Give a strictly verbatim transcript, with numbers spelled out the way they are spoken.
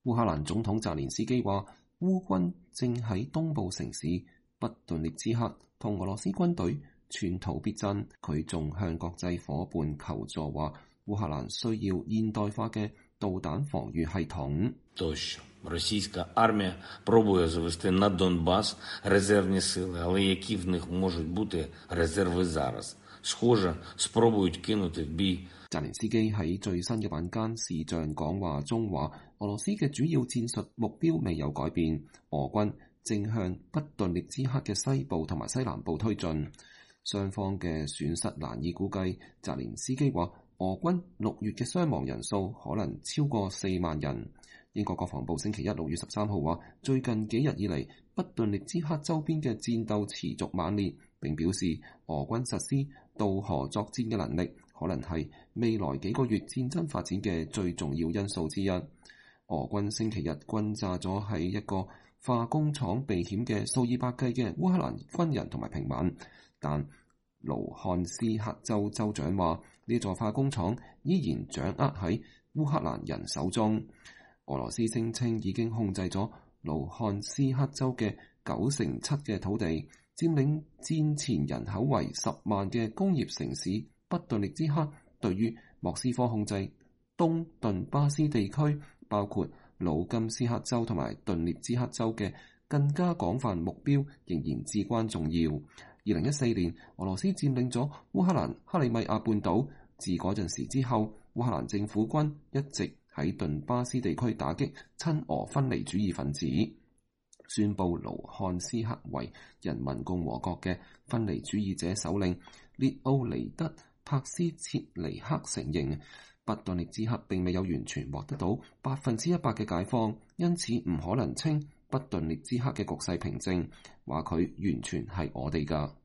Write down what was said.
烏克蘭總統澤連斯基話，烏軍正喺東部城市畢頓涅茨克同俄羅斯軍隊寸土必爭。佢仲向國際夥伴求助，話烏克蘭需要現代化嘅導彈防禦系統。 Російська армія пробує завести на Донбас резервні сили, але які в них можуть бути резерви зараз? Схоже, спробують кинути в бій. 澤連斯基喺最新嘅晚間視像講話中話，俄羅斯嘅主要戰術目標未有改變，俄軍正向畢頓涅茨克嘅西部同埋西南部推進，雙方嘅損失難以估計。澤連斯基話，俄軍六月嘅傷亡人數可能超過四萬人。英國國防部星期一六月十三號話，最近幾日以嚟，畢頓涅茨克周邊嘅戰鬥持續猛烈，並表示俄軍實施渡河作戰嘅能力可能係未來幾個月戰爭發展嘅最重要因素之一。俄軍星期日轟炸咗喺一個化工廠避險嘅數以百計嘅烏克蘭軍人同埋平民，但盧漢斯克州州長話，呢座化工廠依然掌握喺烏克蘭人手中。俄羅斯聲稱已經控制咗盧漢斯克州嘅九成七嘅土地，佔領戰前人口為十萬嘅工業城市畢頓涅茨克。對於莫斯科控制東頓巴斯地區，包括魯甘斯克州同埋頓涅茨克州嘅更加廣泛目標，仍然至關重要。二零一四年，俄羅斯佔領咗烏克蘭克里米亞半島，自嗰陣時之後，烏克蘭政府軍一直喺頓巴斯地區打擊親俄分離主義分子。宣布盧漢斯克為人民共和國嘅分離主義者首領列奧尼德·帕斯切尼克承認，畢頓涅茨克並未有完全獲得到百分之一百嘅解放，因此唔可能稱畢頓涅茨克嘅局勢平靜，話佢完全係我哋㗎。